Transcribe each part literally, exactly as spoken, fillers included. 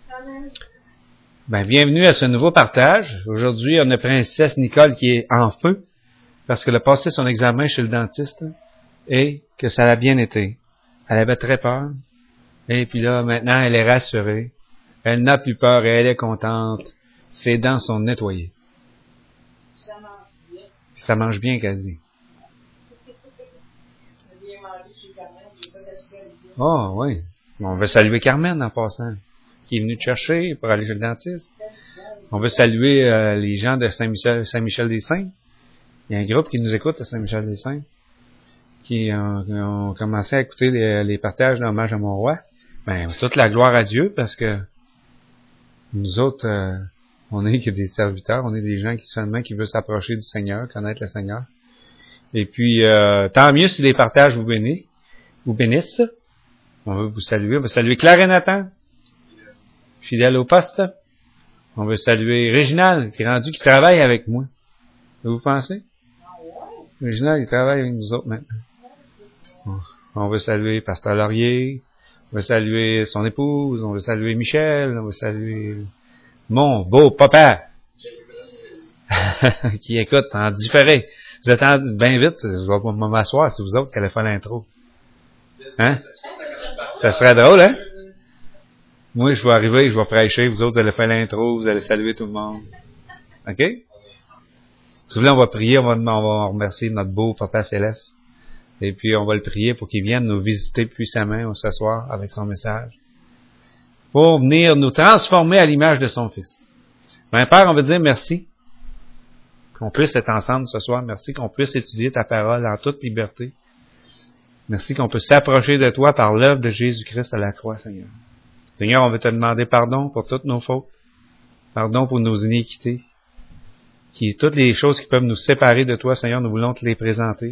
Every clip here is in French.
Ben, bienvenue à ce nouveau partage. Aujourd'hui, on a princesse Nicole qui est en feu parce qu'elle a passé son examen chez le dentiste et que ça l'a bien été. Elle avait très peur. Et puis là, maintenant, elle est rassurée. Elle n'a plus peur et elle est contente. Ses dents sont nettoyées. Ça mange bien. Puis ça mange bien, qu'elle dit. Oh, oui. On veut saluer Carmen en passant, qui est venue te chercher pour aller chez le dentiste. On veut saluer euh, les gens de Saint-Michel, Saint-Michel-des-Saints. Il y a un groupe qui nous écoute à Saint-Michel-des-Saints, qui ont, ont commencé à écouter les, les partages d'hommage à mon roi. Ben, toute la gloire à Dieu, parce que nous autres, euh, on est que des serviteurs, on est des gens qui seulement qui veulent s'approcher du Seigneur, connaître le Seigneur. Et puis, euh, tant mieux si les partages vous bénissent, vous bénissent. On veut vous saluer. On veut saluer Claire et Nathan, fidèle au poste. On veut saluer Réginald, qui est rendu, qui travaille avec moi. Vous pensez? Réginald, il travaille avec nous autres maintenant. On veut saluer Pasteur Laurier. On veut saluer son épouse. On veut saluer Michel. On veut saluer mon beau papa, qui écoute en différé. Vous êtes en, bien vite, je vais pas m'asseoir, c'est vous autres qui allez faire l'intro. Hein? Ça serait drôle, hein? Moi, je vais arriver, je vais prêcher, vous autres, vous allez faire l'intro, vous allez saluer tout le monde. OK? Si vous voulez, on va prier, on va, on va remercier notre beau Papa Céleste. Et puis, on va le prier pour qu'il vienne nous visiter puissamment ce soir avec son message. Pour venir nous transformer à l'image de son Fils. Ben, Père, on veut dire merci. Qu'on puisse être ensemble ce soir. Merci qu'on puisse étudier ta parole en toute liberté. Merci qu'on puisse s'approcher de toi par l'œuvre de Jésus-Christ à la croix, Seigneur. Seigneur, on veut te demander pardon pour toutes nos fautes. Pardon pour nos iniquités. Qui, toutes les choses qui peuvent nous séparer de toi, Seigneur, nous voulons te les présenter.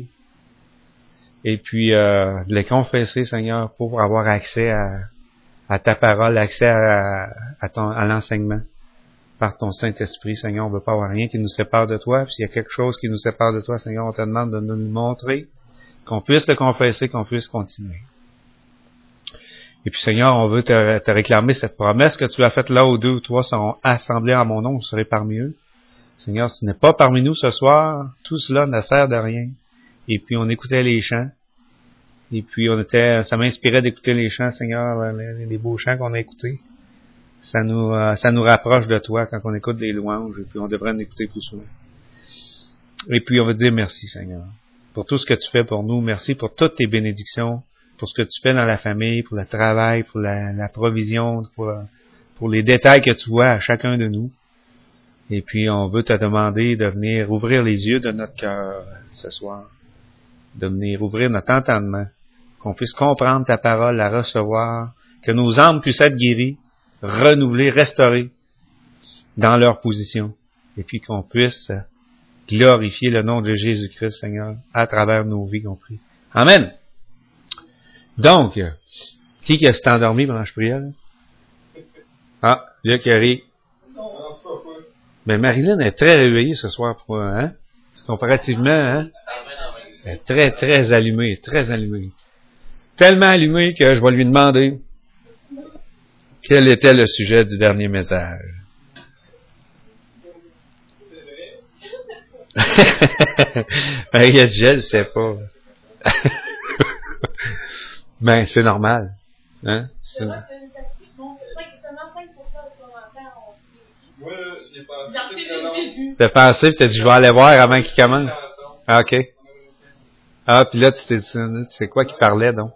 Et puis, euh, de les confesser, Seigneur, pour avoir accès à, à ta parole, accès à, à, ton, à l'enseignement. Par ton Saint-Esprit, Seigneur, on ne veut pas avoir rien qui nous sépare de toi. Puis s'il y a quelque chose qui nous sépare de toi, Seigneur, on te demande de nous le montrer, qu'on puisse le confesser, qu'on puisse continuer. Et puis, Seigneur, on veut te, te réclamer cette promesse que tu as faite là où deux ou trois seront assemblés en mon nom, je serai parmi eux. Seigneur, si tu n'es pas parmi nous ce soir, tout cela ne sert de rien. Et puis, on écoutait les chants. Et puis, on était, ça m'inspirait d'écouter les chants, Seigneur, les, les beaux chants qu'on a écoutés. Ça nous, euh, ça nous rapproche de toi quand on écoute des louanges, et puis on devrait en écouter plus souvent. Et puis on veut te dire merci, Seigneur, pour tout ce que tu fais pour nous. Merci pour toutes tes bénédictions, pour ce que tu fais dans la famille, pour le travail, pour la, la provision, pour, pour les détails que tu vois à chacun de nous. Et puis on veut te demander de venir ouvrir les yeux de notre cœur ce soir, de venir ouvrir notre entendement, qu'on puisse comprendre ta parole, la recevoir, que nos âmes puissent être guéries, renouvelés, restaurés dans leur position. Et puis qu'on puisse glorifier le nom de Jésus-Christ, Seigneur, à travers nos vies, qu'on prie. Amen. Donc, qui qui s'est endormi pendant que je priais, là? Ah, Luc qui arrive. Ben, Marilyn est très réveillée ce soir pour, hein? Comparativement, hein? Elle est très, très allumée, très allumée. Tellement allumée que je vais lui demander quel était le sujet du dernier message. Ben, il y a je ne sais pas. Ben, c'est normal. Hein? C'est... Moi, j'ai pensé. T'as pensé, tu t'as dit, je vais aller voir avant qu'il commence. Ah, OK. Ah, puis là, tu t'es dit, c'est quoi qui parlait, donc?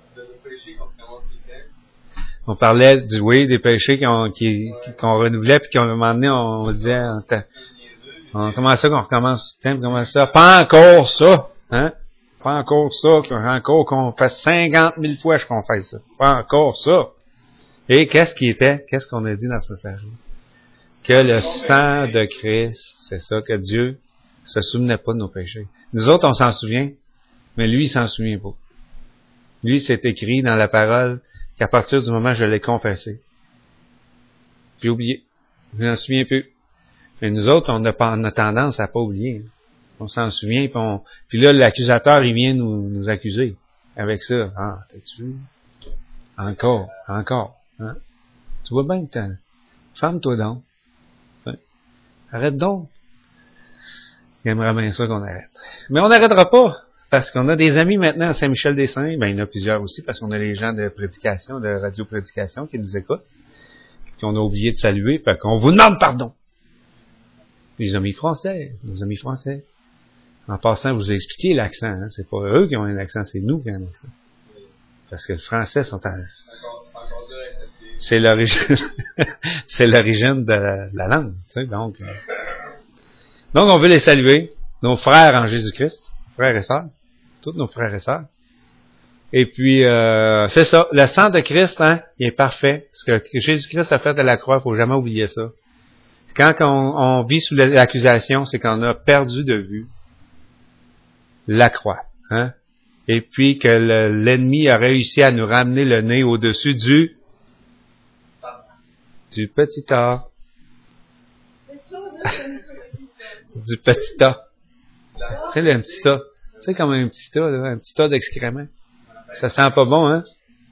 On parlait du, oui, des péchés qu'on, qui, qu'on renouvelait, puis qu'à un moment donné, on, on disait, on, on, comment ça qu'on recommence, tiens, comment ça? Pas encore ça, hein? Pas encore ça, encore qu'on fasse cinquante mille fois qu'on fasse ça. Pas encore ça. Et qu'est-ce qui était, qu'est-ce qu'on a dit dans ce message-là? Que le sang de Christ, c'est ça, que Dieu se souvenait pas de nos péchés. Nous autres, on s'en souvient, mais lui, il s'en souvient pas. Lui, c'est écrit dans la parole qu'à partir du moment où je l'ai confessé, j'ai oublié. Je m'en souviens plus. Mais nous autres, on a, pas, on a tendance à pas oublier. On s'en souvient, puis, on, puis là, l'accusateur, il vient nous, nous accuser avec ça. Ah, t'as-tu vu? Encore, encore. Hein? Tu vois bien que t'as... Ferme-toi donc. T'sais. Arrête donc. J'aimerais bien ça qu'on arrête. Mais on n'arrêtera pas. Parce qu'on a des amis maintenant à Saint-Michel-des-Saints. Ben, il y en a plusieurs aussi, parce qu'on a les gens de prédication, de radio-prédication qui nous écoutent. Qu'on a oublié de saluer, puis qu'on vous demande pardon. Les amis français, nos amis français. En passant, je vous ai expliqué l'accent, hein. C'est pas eux qui ont un accent, c'est nous qui avons un accent. Parce que le français sont en... C'est l'origine, c'est l'origine de la, de la langue, tu sais, donc. Euh... Donc, on veut les saluer, nos frères en Jésus-Christ, frères et sœurs, tous nos frères et sœurs. Et puis, euh, c'est ça, le sang de Christ, hein, il est parfait. Ce que Jésus-Christ a fait de la croix, il faut jamais oublier ça. Quand on, on vit sous l'accusation, c'est qu'on a perdu de vue la croix, hein. Et puis que le, l'ennemi a réussi à nous ramener le nez au-dessus du du petit tas. Du petit tas. Tu sais, le petit tas. Tu sais, comme un petit tas, là, un petit tas d'excréments. Ça sent pas bon, hein?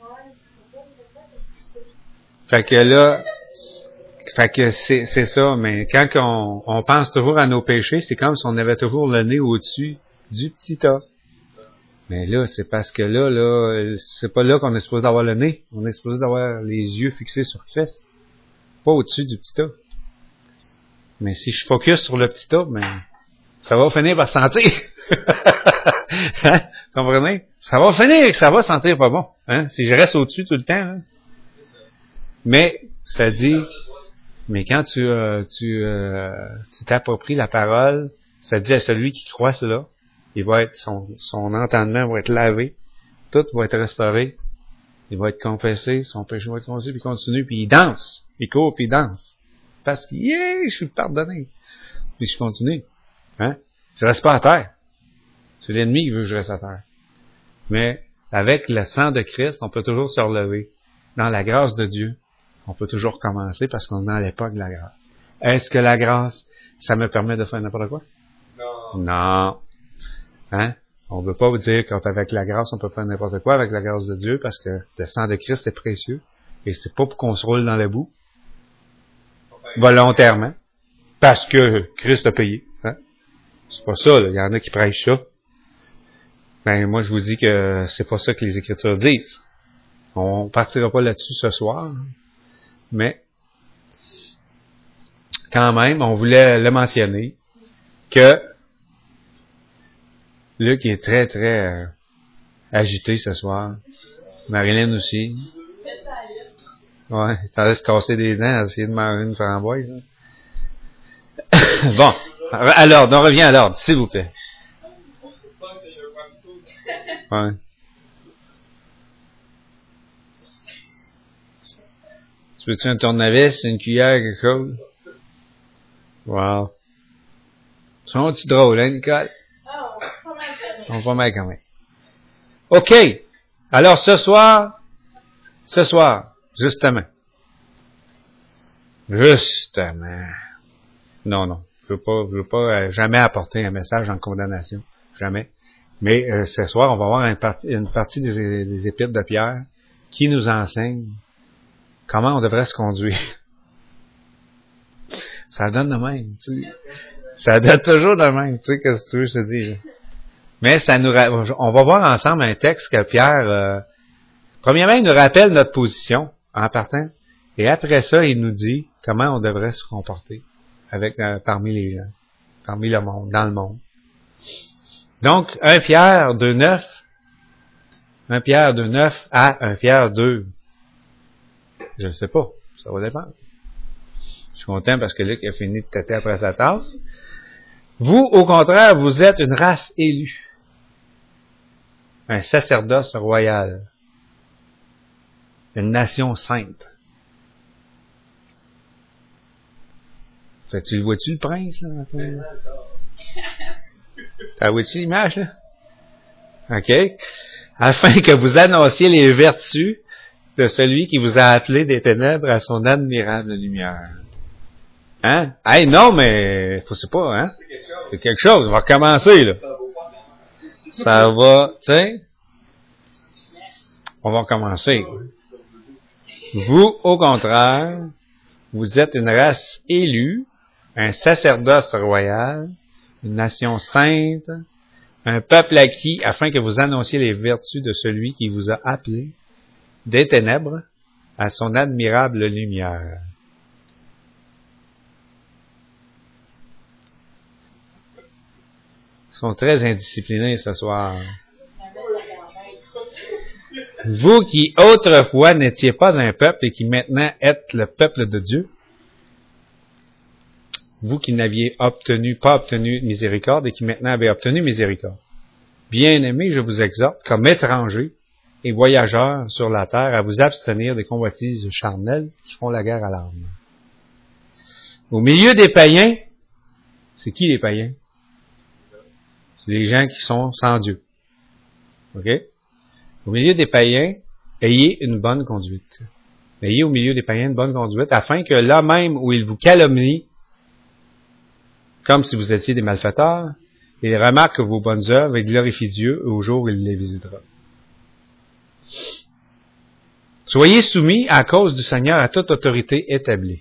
Fait que là, fait que c'est, c'est ça, mais quand on, on pense toujours à nos péchés, c'est comme si on avait toujours le nez au-dessus du petit tas. Mais là, c'est parce que là, là, c'est pas là qu'on est supposé d'avoir le nez. On est supposé d'avoir les yeux fixés sur Christ. Pas au-dessus du petit tas. Mais si je focus sur le petit tas, ben, ça va finir par sentir. Hein? Comprenez? Ça va finir que ça va sentir pas bon. Hein? Si je reste au-dessus tout le temps, là. Mais, ça dit, mais quand tu, euh, tu, euh, tu t'appropries la parole, ça dit à celui qui croit cela, il va être, son, son entendement va être lavé, tout va être restauré, il va être confessé, son péché va être confessé, puis il continue, puis il danse, il court, puis il danse. Parce que, yeah, je suis pardonné. Puis je continue. Hein? Je reste pas à terre. C'est l'ennemi qui veut que je reste à terre. Mais, avec le sang de Christ, on peut toujours se relever. Dans la grâce de Dieu, on peut toujours commencer parce qu'on est dans l'époque de la grâce. Est-ce que la grâce, ça me permet de faire n'importe quoi? Non. Non. Hein? On ne veut pas vous dire qu'avec la grâce, on peut faire n'importe quoi avec la grâce de Dieu parce que le sang de Christ est précieux. Et c'est pas pour qu'on se roule dans la boue. Volontairement. Parce que Christ a payé. Hein? C'est pas ça, là. Il y en a qui prêchent ça. Ben, moi, je vous dis que c'est pas ça que les Écritures disent. On partira pas là-dessus ce soir. Mais, quand même, on voulait le mentionner que Luc est très, très euh, agité ce soir. Marilyn aussi. Ouais, il t'en laisse casser des dents à essayer de manger une framboise. Bon, à l'ordre, on revient à l'ordre, s'il vous plaît. Ouais. Tu veux-tu un tournevis, une cuillère, quelque chose? Wow. Sont-tu drôles, hein, Nicole? On va mal quand même. OK. Alors, ce soir, ce soir, justement. Justement. Non, non. Je veux pas, je veux pas euh, jamais apporter un message en condamnation. Jamais. Mais euh, ce soir, on va voir une partie, une partie des, des épîtres de Pierre qui nous enseigne comment on devrait se conduire. Ça donne de même. Tu sais. Ça donne toujours de même. Tu sais, qu'est-ce que tu veux, je te dis. Là. Mais ça nous, on va voir ensemble un texte que Pierre, euh, premièrement, il nous rappelle notre position en partant, et après ça, il nous dit comment on devrait se comporter avec euh, parmi les gens, parmi le monde, dans le monde. Donc, un Pierre deux neuf, un Pierre deux neuf à un Pierre deux, je ne sais pas, ça va dépendre. Je suis content parce que Luc a fini de têter après sa tasse. Vous, au contraire, vous êtes une race élue. Un sacerdoce royal. Une nation sainte. Fait, tu vois-tu le prince, là? T'as vois-tu l'image, là? OK? Afin que vous annonciez les vertus de celui qui vous a appelé des ténèbres à son admirable lumière. Hein? Hey, non, mais, faut c'est pas, hein? C'est quelque chose. C'est quelque chose. On va recommencer, là. Ça va, tu sais? On va recommencer. Vous, au contraire, vous êtes une race élue, un sacerdoce royal, une nation sainte, un peuple acquis, afin que vous annonciez les vertus de celui qui vous a appelé des ténèbres à son admirable lumière. Ils sont très indisciplinés ce soir. Vous qui autrefois n'étiez pas un peuple et qui maintenant êtes le peuple de Dieu, vous qui n'aviez obtenu, pas obtenu miséricorde et qui maintenant avez obtenu miséricorde. Bien-aimés, je vous exhorte, comme étrangers et voyageurs sur la terre, à vous abstenir des convoitises charnelles qui font la guerre à l'âme. Au milieu des païens, c'est qui les païens? C'est les gens qui sont sans Dieu. OK? Au milieu des païens, ayez une bonne conduite. Ayez au milieu des païens une bonne conduite, afin que là même où ils vous calomnient, comme si vous étiez des malfaiteurs, ils remarquent vos bonnes œuvres et glorifient Dieu au jour où il les visitera. Soyez soumis à cause du Seigneur à toute autorité établie.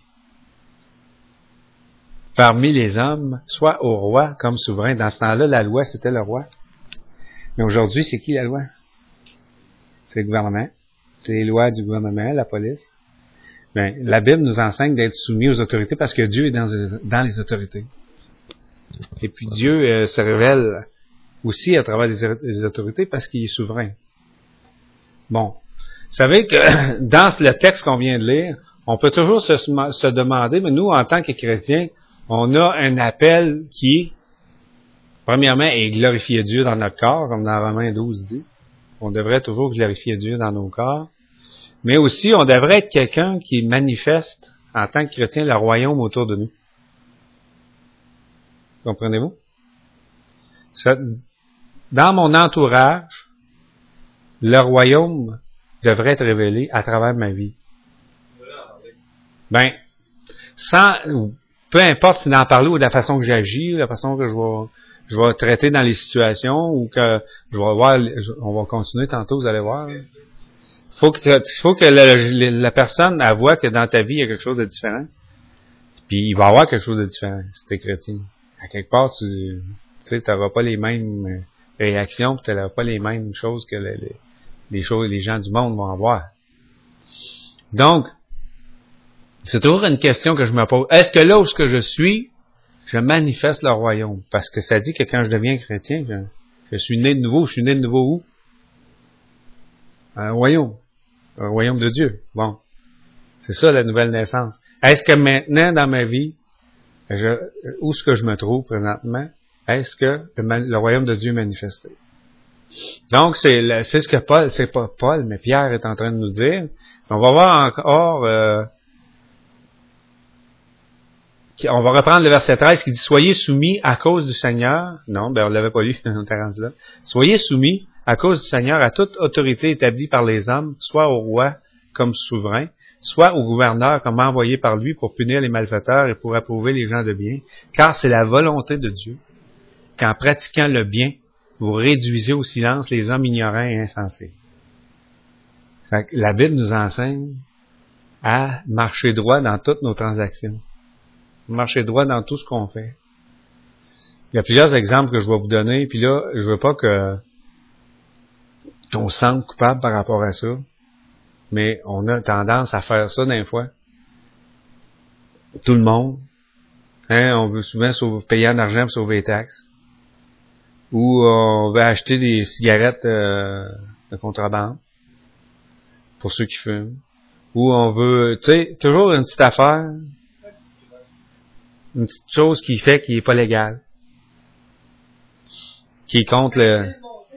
Parmi les hommes, soit au roi comme souverain. Dans ce temps-là, la loi, c'était le roi. Mais aujourd'hui, c'est qui la loi? C'est le gouvernement. C'est les lois du gouvernement, la police. Bien, la Bible nous enseigne d'être soumis aux autorités parce que Dieu est dans, dans les autorités. Et puis Dieu euh, se révèle aussi à travers les, les autorités parce qu'il est souverain. Bon, vous savez que dans le texte qu'on vient de lire, on peut toujours se, se demander, mais nous, en tant que chrétiens, on a un appel qui, premièrement, est glorifier Dieu dans notre corps, comme dans Romains douze dit. On devrait toujours glorifier Dieu dans nos corps. Mais aussi, on devrait être quelqu'un qui manifeste, en tant que chrétien, le royaume autour de nous. Comprenez-vous? Ça, dans mon entourage, le royaume devrait être révélé à travers ma vie. Ben, sans, peu importe si d'en parler ou de la façon que j'agis, la façon que je vais, je vais traiter dans les situations ou que je vais voir, on va continuer tantôt, vous allez voir. Faut que, faut que la, la, la personne elle voit que dans ta vie, il y a quelque chose de différent. Puis il va y avoir quelque chose de différent si tu es chrétien. À quelque part, tu tu n'auras pas les mêmes réactions, tu n'auras pas les mêmes choses que les, les, les choses les gens du monde vont avoir. Donc, c'est toujours une question que je me pose. Est-ce que là où ce que je suis, je manifeste le royaume? Parce que ça dit que quand je deviens chrétien, je, je suis né de nouveau. Je suis né de nouveau où? Un royaume. Un royaume de Dieu. Bon. C'est ça la nouvelle naissance. Est-ce que maintenant, dans ma vie, je, où est-ce que je me trouve présentement, est-ce que le, le royaume de Dieu est manifesté? Donc, c'est, c'est ce que Paul, c'est pas Paul, mais Pierre est en train de nous dire. On va voir encore, euh, on va reprendre le verset treize qui dit « Soyez soumis à cause du Seigneur ». Non, ben on l'avait pas lu, on était rendu là. « Soyez soumis à cause du Seigneur à toute autorité établie par les hommes, soit au roi comme souverain, soit au gouverneur comme envoyé par lui pour punir les malfaiteurs et pour approuver les gens de bien, car c'est la volonté de Dieu qu'en pratiquant le bien, vous réduisez au silence les hommes ignorants et insensés. » Fait que la Bible nous enseigne à marcher droit dans toutes nos transactions. Marcher droit dans tout ce qu'on fait. Il y a plusieurs exemples que je vais vous donner, puis là, je veux pas que qu'on se sente coupable par rapport à ça, mais on a tendance à faire ça d'un fois. Tout le monde. Hein, on veut souvent sauver, payer en argent pour sauver les taxes. Ou on veut acheter des cigarettes euh, de contrebande pour ceux qui fument. Ou on veut, tu sais, toujours une petite affaire, une petite chose qui fait qu'il n'est pas légal, qui est contre le...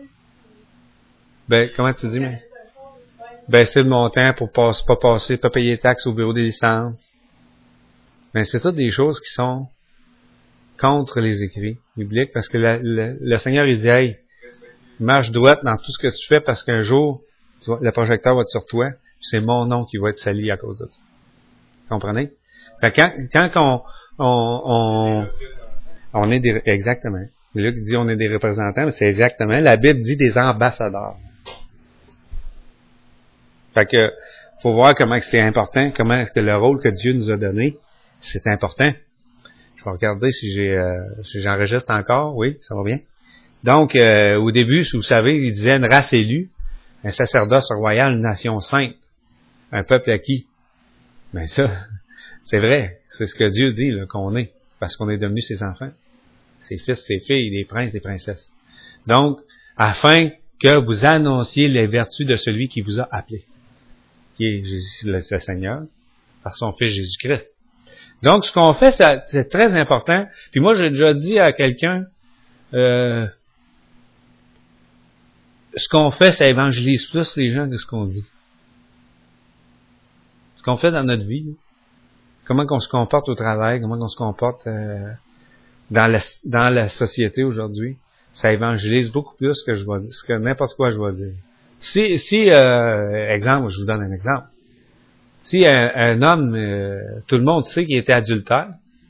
Ben, comment tu dis, mais? Baisser le montant pour pas, pas passer, pas payer les taxes au bureau des licences. Ben, c'est ça des choses qui sont contre les écrits bibliques, parce que la, la, le Seigneur, il dit, hey, marche droite dans tout ce que tu fais, parce qu'un jour, tu vois, le projecteur va être sur toi, c'est mon nom qui va être sali à cause de ça. Comprenez? Fait que quand, quand on, on, on, on est des, exactement. Luc dit on est des représentants, mais c'est exactement, la Bible dit des ambassadeurs. Fait que, faut voir comment c'est important, comment que le rôle que Dieu nous a donné, c'est important. Je vais regarder si j'ai euh, si j'enregistre encore. Oui, ça va bien. Donc, euh, au début, si vous savez, il disait une race élue, un sacerdoce royal, une nation sainte, un peuple acquis. Mais ça, c'est vrai. C'est ce que Dieu dit là, qu'on est, parce qu'on est devenus ses enfants. Ses fils, ses filles, des princes, des princesses. Donc, afin que vous annonciez les vertus de celui qui vous a appelé, qui est Jésus, le, le Seigneur, par son Fils Jésus-Christ. Donc, ce qu'on fait, ça, c'est très important. Puis moi, j'ai déjà dit à quelqu'un, euh, ce qu'on fait, ça évangélise plus les gens que ce qu'on dit. Ce qu'on fait dans notre vie, comment on se comporte au travail, comment on se comporte euh, dans la, dans la société aujourd'hui, ça évangélise beaucoup plus que je vais, que n'importe quoi je vais dire. Si, si euh, exemple, je vous donne un exemple. Si un, un homme, euh, tout le monde sait qu'il était adultère,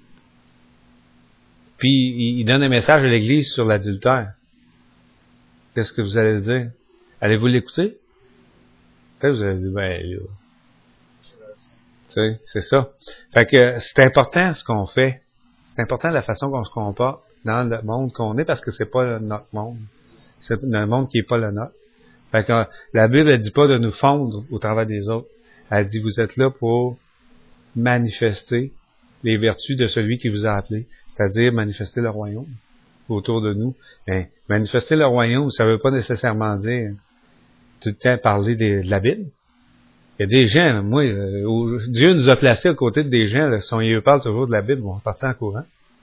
puis il, il donne un message à l'Église sur l'adultère, qu'est-ce que vous allez dire? Allez-vous l'écouter? Fait, vous allez dire, ben là, tu sais, c'est ça. Fait que c'est important ce qu'on fait. C'est important la façon qu'on se comporte dans le monde qu'on est, parce que c'est pas notre monde. C'est un monde qui est pas le nôtre. Fait que la Bible, elle dit pas de nous fondre au travers des autres. Elle dit, vous êtes là pour manifester les vertus de celui qui vous a appelé. C'est-à-dire manifester le royaume autour de nous. Mais manifester le royaume, ça veut pas nécessairement dire tout le temps parler de, de la Bible. Il y a des gens, moi, euh, Dieu nous a placés à côté de des gens, là, si on y parle toujours de la Bible, on va partir en courant.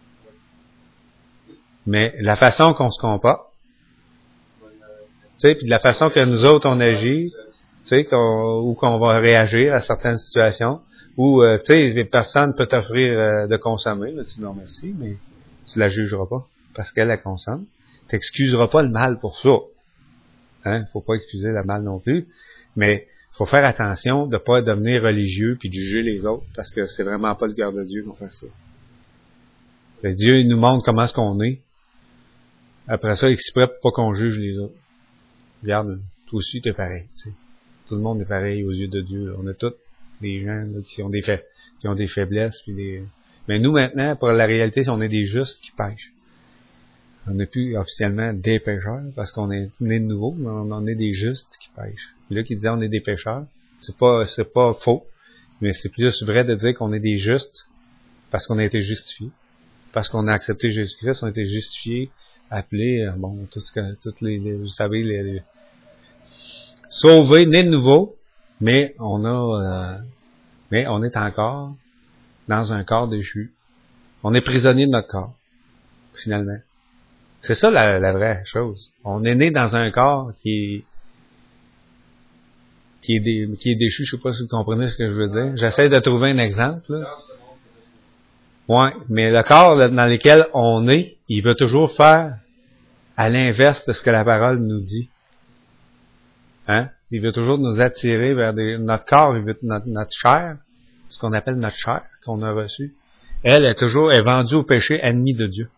Mais la façon qu'on se comporte, tu sais, puis de la façon que nous autres on agit, tu sais, qu'on, ou qu'on va réagir à certaines situations, ou euh, tu sais, personne peut t'offrir euh, de consommer, là, tu dis non merci, mais tu la jugeras pas parce qu'elle la consomme. T'excuseras pas le mal pour ça. Hein, faut pas excuser le mal non plus, mais faut faire attention de pas devenir religieux puis de juger les autres, parce que c'est vraiment pas le cœur de Dieu qu'on fait ça. Mais Dieu, il nous montre comment est-ce qu'on est. Après ça, il exprès pour pas qu'on juge les autres. Regarde, toi aussi, t'es pareil. Tu sais. Tout le monde est pareil aux yeux de Dieu. Là. On a tous des gens là, qui ont des fa- qui ont des faiblesses. Puis des... Mais nous, maintenant, pour la réalité, on est des justes qui pêchent. On n'est plus officiellement des pécheurs, parce qu'on est né de nouveau, mais on en est des justes qui pêchent. Puis là, qui disait on est des pécheurs, c'est pas c'est pas faux, mais c'est plus vrai de dire qu'on est des justes, parce qu'on a été justifiés. Parce qu'on a accepté Jésus-Christ, on a été justifiés, appelés, bon, tout ce que, toutes les, les vous savez, les, les sauvés, nés de nouveau, mais on a, euh, mais on est encore dans un corps déchu. On est prisonnier de notre corps, finalement. C'est ça la, la vraie chose. On est né dans un corps qui est, qui est, dé, qui est déchu. Je sais pas si vous comprenez ce que je veux dire. J'essaie de trouver un exemple, là. Ouais, mais le corps dans lequel on est, il veut toujours faire à l'inverse de ce que la parole nous dit. Hein? Il veut toujours nous attirer vers des, notre corps, il veut, notre, notre chair, ce qu'on appelle notre chair qu'on a reçu. Elle est toujours est vendue au péché, ennemi de Dieu.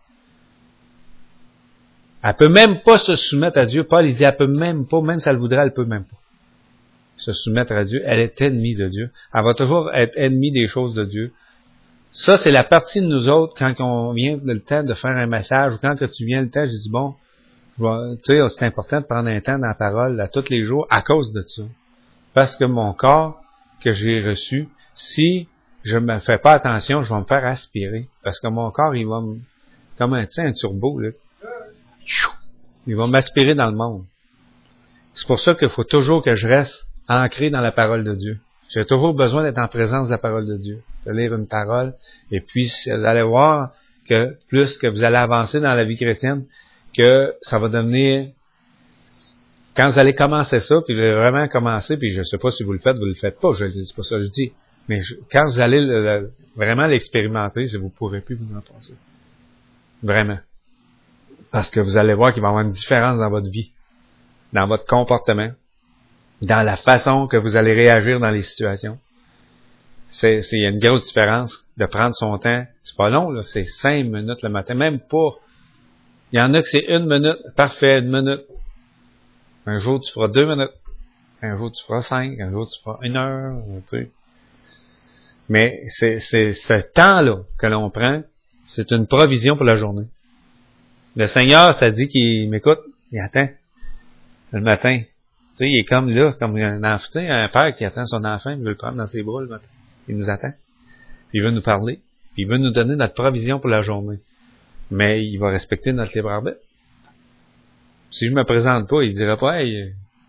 Elle peut même pas se soumettre à Dieu. Paul, il dit, elle peut même pas, même si elle voudrait, elle peut même pas se soumettre à Dieu. Elle est ennemie de Dieu. Elle va toujours être ennemie des choses de Dieu. Ça, c'est la partie de nous autres, quand on vient le temps de faire un message, ou quand que tu viens le temps, j'ai dit, bon, tu sais, c'est important de prendre un temps dans la parole, à tous les jours, à cause de ça. Parce que mon corps, que j'ai reçu, si je me fais pas attention, je vais me faire aspirer. Parce que mon corps, il va me, comme un, tu sais, un turbo, là. Il va m'aspirer dans le monde. C'est pour ça qu'il faut toujours que je reste ancré dans la parole de Dieu. J'ai toujours besoin d'être en présence de la parole de Dieu, de lire une parole, et puis vous allez voir que plus que vous allez avancer dans la vie chrétienne, que ça va devenir, quand vous allez commencer ça, puis vous allez vraiment commencer, puis je sais pas si vous le faites, vous le faites pas, je c'est pas ça que je dis, mais je, quand vous allez le, le, vraiment l'expérimenter, vous pourrez plus vous en passer. Vraiment. Parce que vous allez voir qu'il va y avoir une différence dans votre vie, dans votre comportement, dans la façon que vous allez réagir dans les situations. C'est, c'est, il y a une grosse différence de prendre son temps. C'est pas long, là, c'est cinq minutes le matin, même pas. Il y en a que c'est une minute, parfait, une minute. Un jour, tu feras deux minutes. Un jour, tu feras cinq. Un jour, tu feras une heure. Tu sais. Mais c'est, c'est ce temps-là que l'on prend, c'est une provision pour la journée. Le Seigneur, ça dit qu'il m'écoute, il attend le matin. Tu sais, il est comme là, comme un enfant, tu sais, un père qui attend son enfant, il veut le prendre dans ses bras le matin. Il nous attend. Puis il veut nous parler. Puis il veut nous donner notre provision pour la journée. Mais il va respecter notre libre arbitre. Si je me présente pas, il dira pas, hey,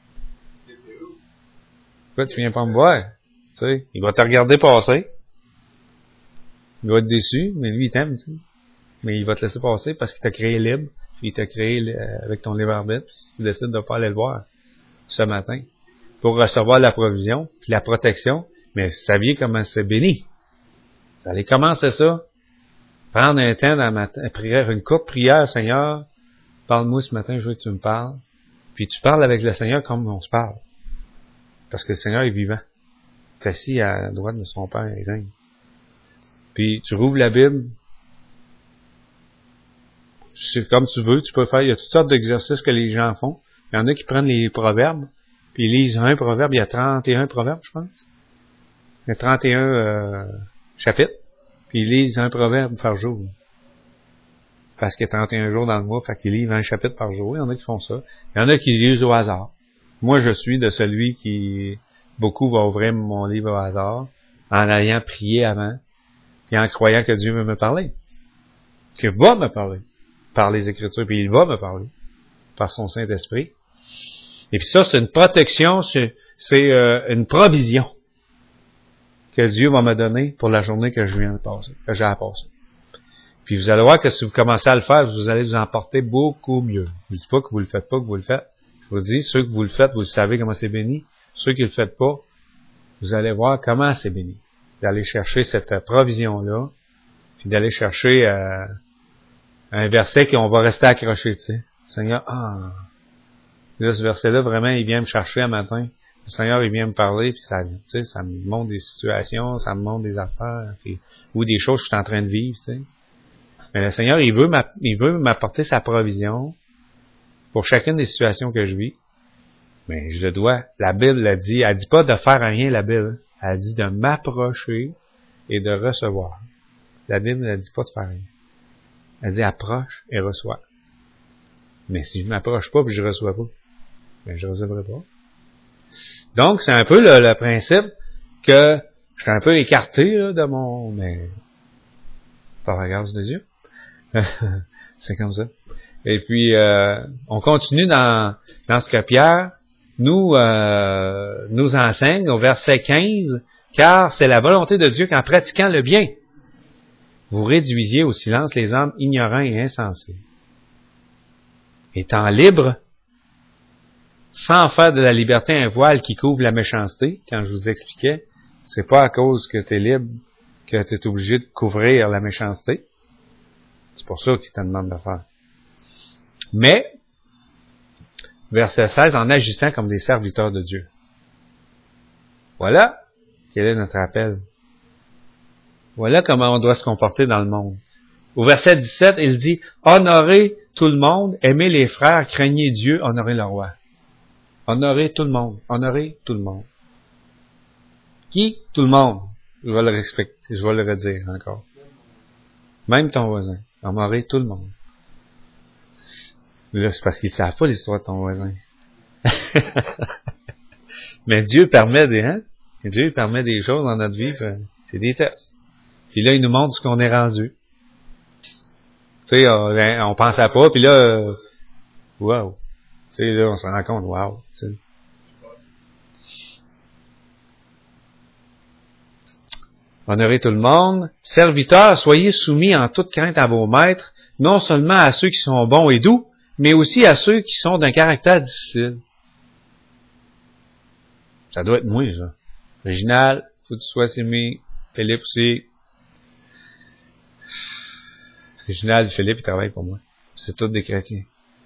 pourquoi tu viens pas me voir? Tu sais, il va te regarder passer. Il va être déçu, mais lui, il t'aime, tu sais. Mais il va te laisser passer parce qu'il t'a créé libre. Puis il t'a créé avec ton libre arbitre. Puis si tu décides de pas aller le voir ce matin, pour recevoir la provision, puis la protection, mais vous saviez comment c'est béni. Vous allez commencer ça. Prendre un temps dans ma prière, une courte prière, Seigneur, parle-moi ce matin, je veux que tu me parles. Puis tu parles avec le Seigneur comme on se parle. Parce que le Seigneur est vivant. Il est assis à la droite de son Père, il règne. Puis tu rouvres la Bible. C'est comme tu veux, tu peux faire, il y a toutes sortes d'exercices que les gens font. Il y en a qui prennent les proverbes, puis ils lisent un proverbe, il y a trente et un proverbes, je pense. Il y a trente et un euh, chapitres, puis ils lisent un proverbe par jour. Parce qu'il y a trente et un jours dans le mois, fait qu'ils lisent un chapitre par jour. Il y en a qui font ça. Il y en a qui lisent au hasard. Moi, je suis de celui qui, beaucoup va ouvrir mon livre au hasard, en ayant prié avant, et en croyant que Dieu veut me parler. Qu'il va me parler. Par les Écritures, puis il va me parler. Par son Saint-Esprit. Et puis ça, c'est une protection, c'est, c'est euh, une provision que Dieu va me donner pour la journée que je viens de passer, que j'ai à passer. Puis vous allez voir que si vous commencez à le faire, vous allez vous en porter beaucoup mieux. Je ne dis pas que vous le faites pas, que vous le faites. Je vous dis, ceux que vous le faites, vous savez comment c'est béni. Ceux qui le faites pas, vous allez voir comment c'est béni. D'aller chercher cette provision-là, puis d'aller chercher euh, un verset qu'on va rester accroché, tu sais. Seigneur, ah, là, ce verset-là, vraiment, il vient me chercher un matin. Le Seigneur, il vient me parler, puis ça, tu sais, ça me montre des situations, ça me montre des affaires, puis, ou des choses que je suis en train de vivre, tu sais. Mais le Seigneur, il veut il veut m'apporter sa provision pour chacune des situations que je vis. Mais je dois, la Bible l'a dit, elle dit pas de faire rien, la Bible. Elle dit de m'approcher et de recevoir. La Bible ne dit pas de faire rien. Elle dit approche et reçois. Mais si je m'approche pas et je reçois pas, ben je recevrai pas. Donc, c'est un peu le, le principe que je suis un peu écarté là, de mon... mais par la grâce de Dieu. C'est comme ça. Et puis, euh, on continue dans, dans ce que Pierre nous, euh, nous enseigne au verset quinze, « Car c'est la volonté de Dieu qu'en pratiquant le bien, vous réduisiez au silence les hommes ignorants et insensés. Étant libres, sans faire de la liberté un voile qui couvre la méchanceté, quand je vous expliquais, c'est pas à cause que tu es libre que tu es obligé de couvrir la méchanceté. C'est pour ça qu'il te demande de faire. Mais, verset seize, en agissant comme des serviteurs de Dieu. Voilà quel est notre appel. Voilà comment on doit se comporter dans le monde. Au verset dix-sept, il dit, « Honorez tout le monde, aimez les frères, craignez Dieu, honorez le roi. » Honorez tout le monde. Honorez tout le monde. Qui? Tout le monde. Je vais le respecter. Je vais le redire encore. Même ton voisin. Honorez tout le monde. Là, c'est parce qu'ils ne savent pas l'histoire de ton voisin. Mais Dieu permet des, hein? Dieu permet des choses dans notre vie, c'est des tests. Puis là, il nous montre ce qu'on est rendu. Tu sais, on, on pensait pas, puis là, euh, wow. Tu sais, là, on se rend compte, wow. Tu sais. Honorez tout le monde. Serviteurs, soyez soumis en toute crainte à vos maîtres, non seulement à ceux qui sont bons et doux, mais aussi à ceux qui sont d'un caractère difficile. Ça doit être moi, ça. Réginal, faut que tu sois aimé. Philippe aussi. Réginal et Philippe, ils travaillent pour moi. C'est tous des chrétiens.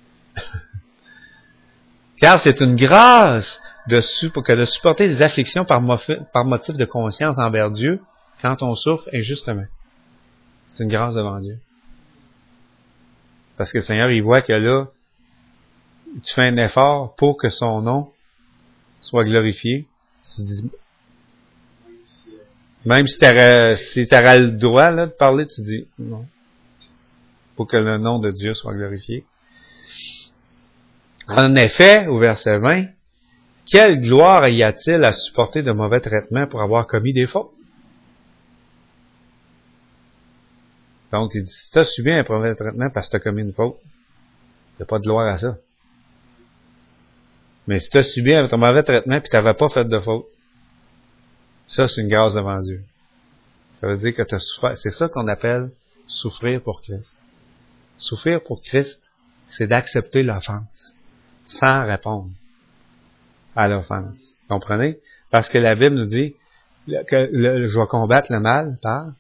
Car c'est une grâce de que de supporter des afflictions par, mof- par motif de conscience envers Dieu quand on souffre injustement. C'est une grâce devant Dieu. Parce que le Seigneur, il voit que là, tu fais un effort pour que son nom soit glorifié. Tu dis, même si tu aurais, si t'aurais le droit là, de parler, tu dis non. Pour que le nom de Dieu soit glorifié. En effet, au verset vingt, quelle gloire y a-t-il à supporter de mauvais traitements pour avoir commis des fautes? Donc, il dit, si tu as subi un mauvais traitement parce que tu as commis une faute, il n'y a pas de gloire à ça. Mais si tu as subi un mauvais traitement et tu n'avais pas fait de faute, ça, c'est une grâce devant Dieu. Ça veut dire que tu as souffert. C'est ça qu'on appelle souffrir pour Christ. Souffrir pour Christ, c'est d'accepter l'offense sans répondre à l'offense. Comprenez? Parce que la Bible nous dit que le, je vais combattre le mal par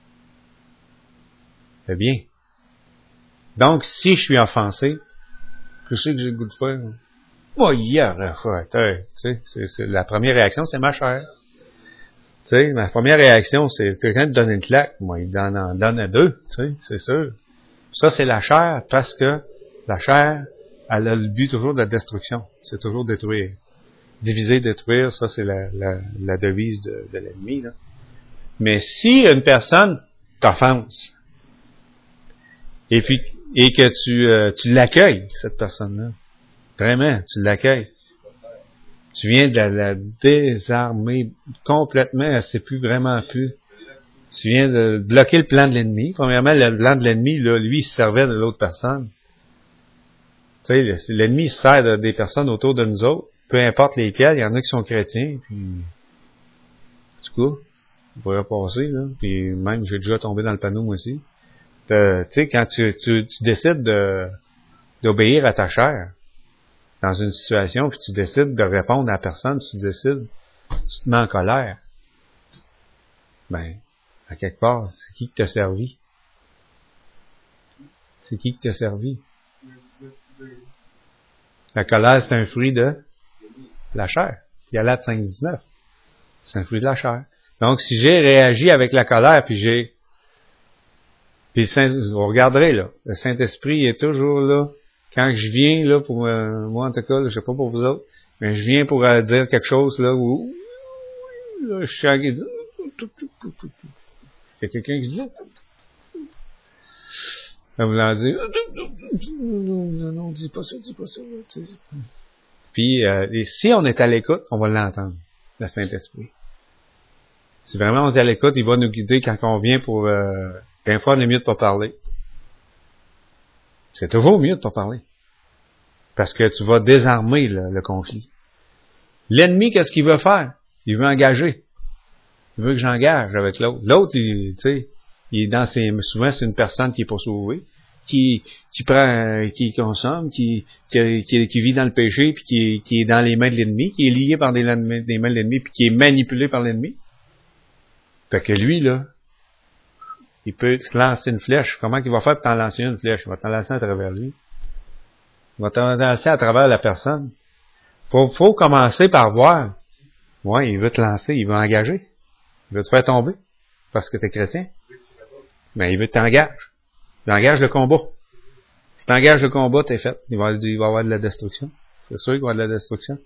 le bien. Donc, si je suis offensé, je sais que j'ai le goût de faire. Moi, hier, tu sais, c'est, c'est, la première réaction, c'est ma chair. Tu sais, ma première réaction, c'est quelqu'un te donne une claque. Moi, il en, en donne deux, tu sais, c'est sûr. Ça, c'est la chair, parce que la chair, elle a le but toujours de la destruction. C'est toujours détruire. Diviser, détruire, ça, c'est la, la, la devise de, de l'ennemi, là. Mais si une personne t'offense, et puis, et que tu, euh, tu l'accueilles, cette personne-là, vraiment, tu l'accueilles, tu viens de la, la désarmer complètement, elle ne sait plus vraiment plus. Tu viens de bloquer le plan de l'ennemi. Premièrement, le plan de l'ennemi, là, lui, il se servait de l'autre personne. Tu sais, l'ennemi se sert de, des personnes autour de nous autres, peu importe lesquelles. Il y en a qui sont chrétiens, puis du coup, on pourrait passer, là. Puis même, j'ai déjà tombé dans le panneau, moi aussi. Euh, tu sais, quand tu, tu, tu décides de, d'obéir à ta chair, dans une situation, puis tu décides de répondre à la personne, tu décides, tu te mets en colère. Ben, à quelque part, c'est qui qui t'a servi? C'est qui qui t'a servi? La colère, c'est un fruit de la chair. Galates cinq dix-neuf. C'est un fruit de la chair. Donc, si j'ai réagi avec la colère, puis j'ai... Puis, vous regarderez, là, le Saint-Esprit est toujours là. Quand je viens, là, pour euh, moi, en tout cas, là, je sais pas pour vous autres, mais je viens pour euh, dire quelque chose, là, où... Là, je suis... Il y a quelqu'un qui dit... Elle voulant dire... Non, non, non, dis pas ça, dis pas ça. Puis, euh, et si on est à l'écoute, on va l'entendre, le Saint-Esprit. Si vraiment on est à l'écoute, il va nous guider quand on vient pour... Euh, des fois, on est mieux de pas parler. C'est toujours mieux de pas parler. Parce que tu vas désarmer le, le conflit. L'ennemi, qu'est-ce qu'il veut faire? Il veut engager. Il veut que j'engage avec l'autre. L'autre, tu sais, il est dans ses... Souvent, c'est une personne qui est pas sauvée, qui, qui prend, qui consomme, qui, qui, qui, qui vit dans le péché, puis qui, qui est dans les mains de l'ennemi, qui est lié par des, des mains de l'ennemi, puis qui est manipulé par l'ennemi. Fait que lui, là, il peut se lancer une flèche. Comment il va faire pour t'en lancer une flèche? Il va t'en lancer à travers lui. Il va t'en lancer à travers la personne. Faut, faut commencer par voir. Ouais, il veut te lancer, il veut engager. Il veut te faire tomber. Parce que t'es chrétien. Mais il veut que t'engages. Il engage le combat. Si t'engages le combat, t'es fait. Il va, il va y avoir de la destruction. C'est sûr qu'il va y avoir de la destruction.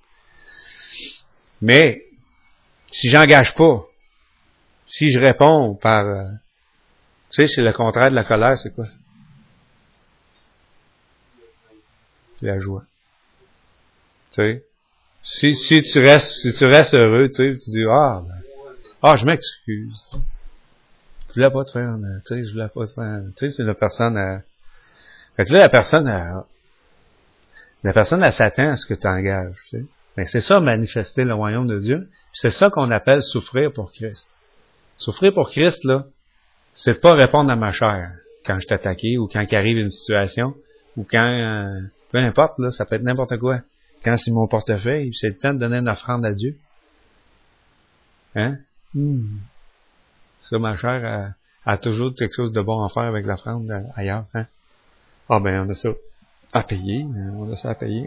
Mais, si j'engage pas, si je réponds par... Euh, tu sais, c'est le contraire de la colère, c'est quoi? C'est la joie. Tu sais? Si, si tu restes, si tu restes heureux, tu sais, tu dis, ah, ben, ah, je m'excuse. Je voulais pas te faire, tu sais, je voulais pas te faire, tu sais, c'est la personne à, fait que là, la personne à, la personne, elle s'attend à ce que tu engages, tu sais. Mais c'est ça, manifester le royaume de Dieu. C'est ça qu'on appelle souffrir pour Christ. Souffrir pour Christ, là, c'est pas répondre à ma chair quand je suis attaqué ou quand il arrive une situation ou quand, euh, peu importe, là, ça peut être n'importe quoi. Quand c'est mon portefeuille, c'est le temps de donner une offrande à Dieu. Hein? Hmm. Ça, ma chair a, a toujours quelque chose de bon à faire avec l'offrande ailleurs. Hein? Ah ben, on a ça à payer. On a ça à payer.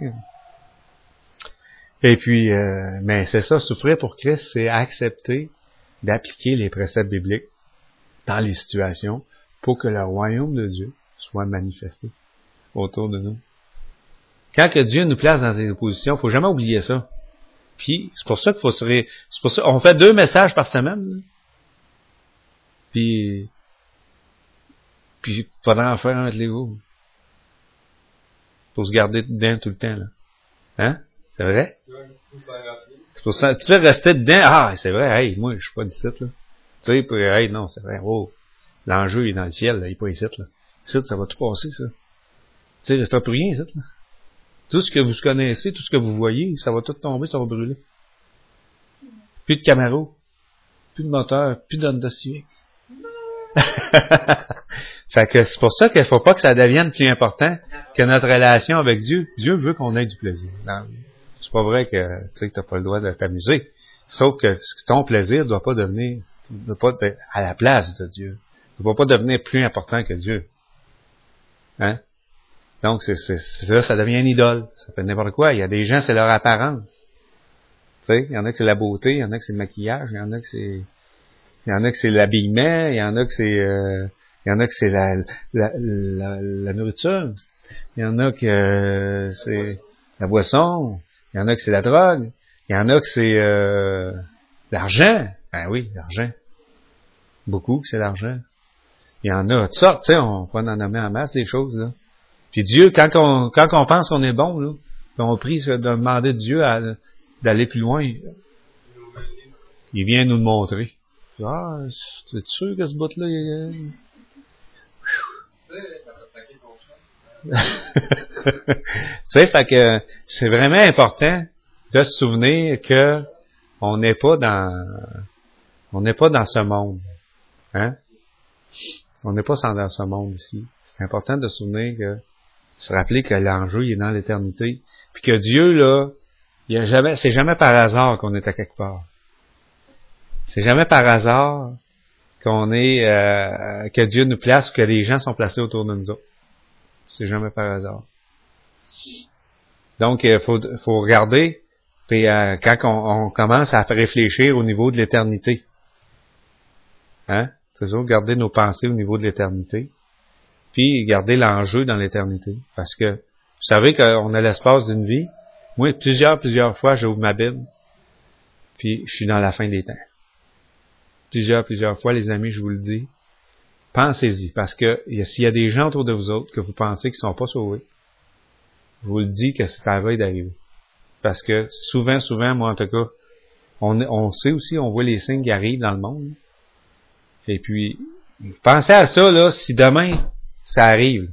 Et puis, euh, mais c'est ça, souffrir pour Christ, c'est accepter d'appliquer les préceptes bibliques dans les situations pour que le royaume de Dieu soit manifesté autour de nous. Quand que Dieu nous place dans des positions, il ne faut jamais oublier ça. Puis, c'est pour ça qu'il faut se ré... c'est pour ça, on fait deux messages par semaine, là. Puis, puis, faudrait en faire un avec les autres. Pour se garder dedans tout le temps, là. Hein? C'est vrai? C'est pour ça, tu sais, rester dedans, ah, c'est vrai, hey, moi, je suis pas d'ici, là. Tu sais, puis, hey, non, c'est vrai, oh, l'enjeu est dans le ciel, là, il est pas ici, là. Ici, ça va tout passer, ça. Tu sais, il restera plus rien, ici, là. Tout ce que vous connaissez, tout ce que vous voyez, ça va tout tomber, ça va brûler. Plus de Camaro, plus de moteur, plus d'Honda Civic. Fait que c'est pour ça qu'il faut pas que ça devienne plus important que notre relation avec Dieu. Dieu veut qu'on ait du plaisir. Non, c'est pas vrai que tu sais que t'as pas le droit de t'amuser. Sauf que ton plaisir doit pas devenir, doit pas être à la place de Dieu. Il doit pas devenir plus important que Dieu. Hein? Donc c'est, c'est, c'est là, ça devient une idole. Ça fait n'importe quoi. Il y a des gens, c'est leur apparence. Tu sais, il y en a que c'est la beauté, il y en a que c'est le maquillage, il y en a que c'est Il y en a que c'est l'habillement, il y en a que c'est euh, il y en a que c'est la la, la la nourriture, il y en a que euh, c'est la boisson, il y en a que c'est la drogue, il y en a que c'est euh, l'argent. Ben oui, l'argent. Beaucoup que c'est l'argent. Il y en a toutes sortes, tu sais, on peut en nommer en masse des choses, là. Puis Dieu, quand on quand on pense qu'on est bon, là, on prie de demander de Dieu à, d'aller plus loin, il vient nous le montrer. Ah, c'est sûr que ce bout-là, il Tu sais, fait que c'est vraiment important de se souvenir que on n'est pas dans on n'est pas dans ce monde. Hein? On n'est pas dans ce monde ici. C'est important de se souvenir que se rappeler que l'enjeu il est dans l'éternité. Puis que Dieu, là, il y a jamais, c'est jamais par hasard qu'on est à quelque part. C'est jamais par hasard qu'on est euh, que Dieu nous place, que les gens sont placés autour de nous autres. C'est jamais par hasard. Donc, il faut, faut regarder, puis euh, quand on, on commence à réfléchir au niveau de l'éternité, hein, toujours garder nos pensées au niveau de l'éternité, puis garder l'enjeu dans l'éternité, parce que vous savez qu'on a l'espace d'une vie. Moi, plusieurs, plusieurs fois, j'ouvre ma Bible, puis je suis dans la fin des temps. Plusieurs, plusieurs fois, les amis, je vous le dis, pensez-y, parce que s'il y a des gens autour de vous autres que vous pensez qu'ils ne sont pas sauvés, je vous le dis que c'est à la veille d'arriver. Parce que souvent, souvent, moi en tout cas, on, on sait aussi, on voit les signes qui arrivent dans le monde. Et puis, pensez à ça, là, si demain, ça arrive.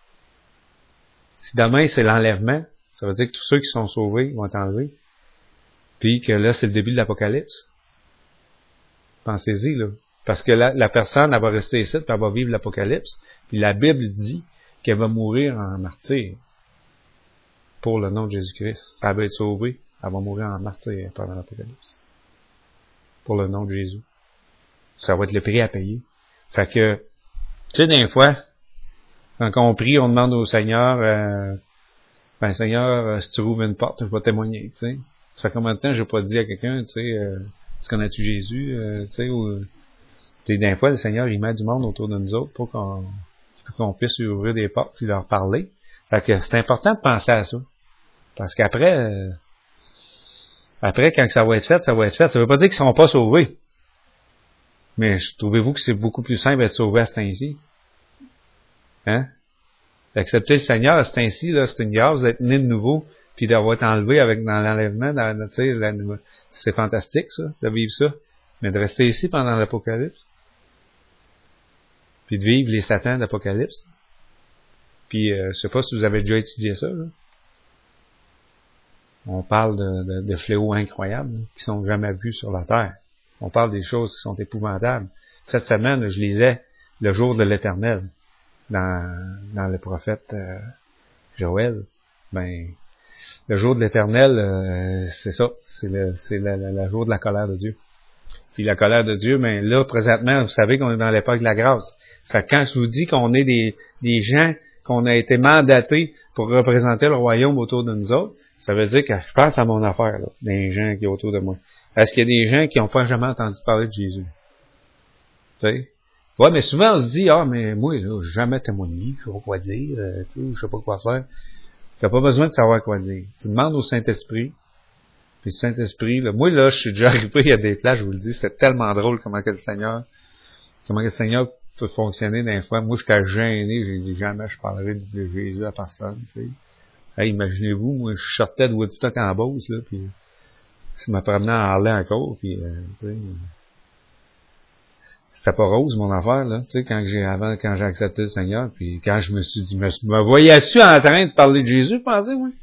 Si demain, c'est l'enlèvement, ça veut dire que tous ceux qui sont sauvés vont être enlevés. Puis que là, c'est le début de l'Apocalypse. Pensez-y, là. Parce que la, la personne, elle va rester ici, puis elle va vivre l'Apocalypse. Puis la Bible dit qu'elle va mourir en martyr pour le nom de Jésus-Christ. Elle va être sauvée, elle va mourir en martyr pendant l'Apocalypse. Pour le nom de Jésus. Ça va être le prix à payer. Fait que, tu sais, des fois, quand on prie, on demande au Seigneur, euh, ben Seigneur, si tu rouvres une porte, je vais témoigner, tu sais. Ça fait combien de temps j'ai pas dit à quelqu'un, tu sais, euh, tu connais-tu Jésus, euh, tu sais, ou, tu sais, des fois, le Seigneur, il met du monde autour de nous autres pour qu'on, pour qu'on puisse lui ouvrir des portes et leur parler. Fait que c'est important de penser à ça. Parce qu'après, euh, après, quand ça va être fait, ça va être fait. Ça veut pas dire qu'ils seront pas sauvés. Mais trouvez-vous que c'est beaucoup plus simple d'être sauvé à ce temps-ci? Hein? D'accepter le Seigneur à ce temps-ci, là, c'est une grâce d'être né de nouveau, puis d'avoir été enlevé avec dans l'enlèvement, dans, tu sais, la, c'est fantastique, ça, de vivre ça. Mais de rester ici pendant l'Apocalypse, puis de vivre les satans d'Apocalypse. Puis, euh, je sais pas si vous avez déjà étudié ça, là. On parle de, de, de fléaux incroyables, là, qui sont jamais vus sur la terre. On parle des choses qui sont épouvantables. Cette semaine, je lisais le jour de l'Éternel dans, dans le prophète euh, Joël. Ben, le jour de l'Éternel, euh, c'est ça, c'est le, c'est le, le, le jour de la colère de Dieu. Puis la colère de Dieu, ben là, présentement, vous savez qu'on est dans l'époque de la grâce. Fait que quand je vous dis qu'on est des, des gens, qu'on a été mandatés pour représenter le royaume autour de nous autres, ça veut dire que je pense à mon affaire, là, des gens qui sont autour de moi. Est-ce qu'il y a des gens qui n'ont pas jamais entendu parler de Jésus? Tu sais? Ouais, mais souvent on se dit, ah, mais moi, là, j'ai jamais témoigné, je sais pas quoi dire, euh, tu sais, je sais pas quoi faire. T'as pas besoin de savoir quoi dire. Tu demandes au Saint-Esprit, Puis le Saint-Esprit, là, moi, là, je suis déjà arrivé à des places, je vous le dis, c'était tellement drôle comment que le Seigneur, comment que le Seigneur peut fonctionner d'un fois. Moi, j'étais gêné, j'ai dit jamais je parlerai de Jésus à personne, tu sais. Hey, imaginez-vous, moi, je sortais de Woodstock en Beauce, là, puis je me promenais en Harley encore, puis, euh, tu sais, c'était pas rose, mon affaire, là, tu sais, quand j'ai, avant, quand j'ai accepté le Seigneur, puis quand je me suis dit, me, me voyais-tu en train de parler de Jésus, pensez, moi?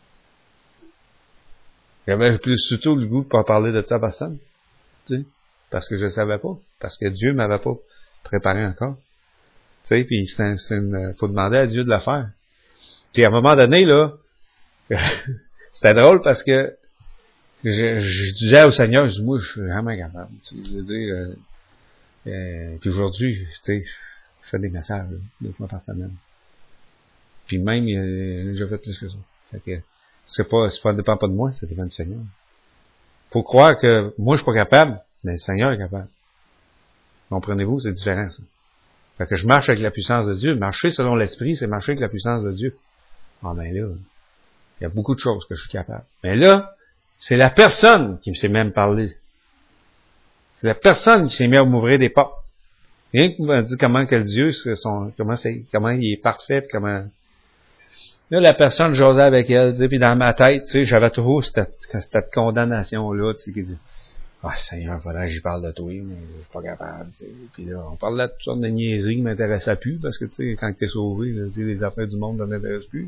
J'avais plus surtout le goût de pas parler de ça à personne, tu sais, parce que je savais pas, parce que Dieu m'avait pas préparé encore, tu sais, puis c'est, c'est une, faut demander à Dieu de le faire. Puis à un moment donné, là, c'était drôle parce que je, je disais au Seigneur, je dis, moi, je suis vraiment capable, tu sais, je veux dire, euh, euh, puis aujourd'hui, tu sais, je fais des messages, là, deux fois par semaine. Puis même, euh, j'ai fait plus que ça. Fait que, c'est pas, c'est pas, ça dépend pas de moi, ça dépend du Seigneur. Faut croire que moi, je suis pas capable, mais le Seigneur est capable. Comprenez-vous? C'est différent, ça. Fait que je marche avec la puissance de Dieu. Marcher selon l'Esprit, c'est marcher avec la puissance de Dieu. Ah, ben là, il y a beaucoup de choses que je suis capable. Mais là, c'est la personne qui me sait même parler. C'est la personne qui s'est mise à m'ouvrir des portes. Rien que me dire comment que Dieu, son, comment c'est, comment il est parfait, puis comment... Là, la personne, j'osais avec elle, tu sais, puis dans ma tête, tu sais, j'avais toujours cette, cette condamnation-là, tu sais, qui dit, ah, Seigneur, voilà, j'y parle de toi, mais je suis pas capable, tu sais. Puis là, on parlait de toutes sortes de niaiseries qui m'intéressaient plus, parce que, tu sais, quand t'es sauvé, là, tu sais, les affaires du monde ne t'intéressent plus.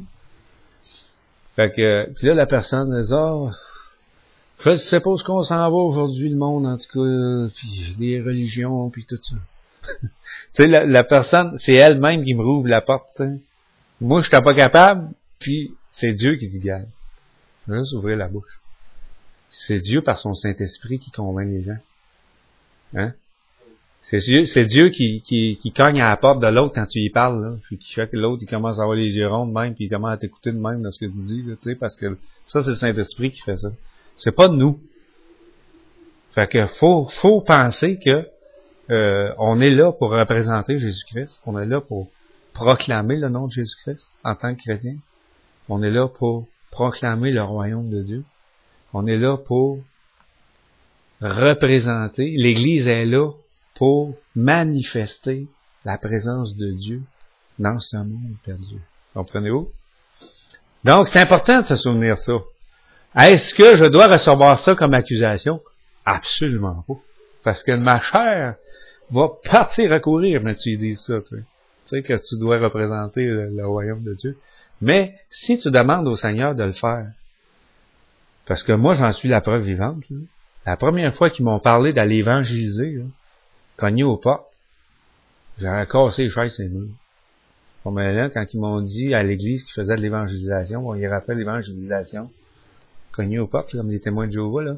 Fait que, puis là, la personne, elle dit, ah, je sais pas où qu'on s'en va aujourd'hui, le monde, en tout cas, puis les religions, puis tout ça. Tu sais, la, la personne, c'est elle-même qui me rouvre la porte, tu sais. Moi, je n'étais pas capable, puis c'est Dieu qui dit garde. Je vais juste ouvrir la bouche. C'est Dieu par son Saint-Esprit qui convainc les gens. Hein? C'est Dieu, c'est Dieu qui, qui, qui cogne à la porte de l'autre quand tu y parles, là. Puis qui fait que l'autre, il commence à avoir les yeux ronds de même, puis il commence à t'écouter de même dans ce que tu dis, là, tu sais, parce que ça, c'est le Saint-Esprit qui fait ça. C'est pas de nous. Fait que faut, faut penser que euh, on est là pour représenter Jésus-Christ. On est là pour proclamer le nom de Jésus-Christ en tant que chrétien. On est là pour proclamer le royaume de Dieu. On est là pour représenter. L'Église est là pour manifester la présence de Dieu dans ce monde perdu. Comprenez-vous? Donc, c'est important de se souvenir ça. Est-ce que je dois recevoir ça comme accusation? Absolument pas. Parce que ma chair va partir à courir quand tu dis ça, toi. Tu sais que tu dois représenter le, le royaume de Dieu. Mais si tu demandes au Seigneur de le faire, parce que moi j'en suis la preuve vivante, là. La première fois qu'ils m'ont parlé d'aller évangéliser, là, cogner aux portes, j'aurais cassé les chaises et les murs. Pour maintenant, quand ils m'ont dit à l'église qu'ils faisaient de l'évangélisation, bon, ils rappellent l'évangélisation, cogner aux portes, comme les témoins de Jéhovah, là.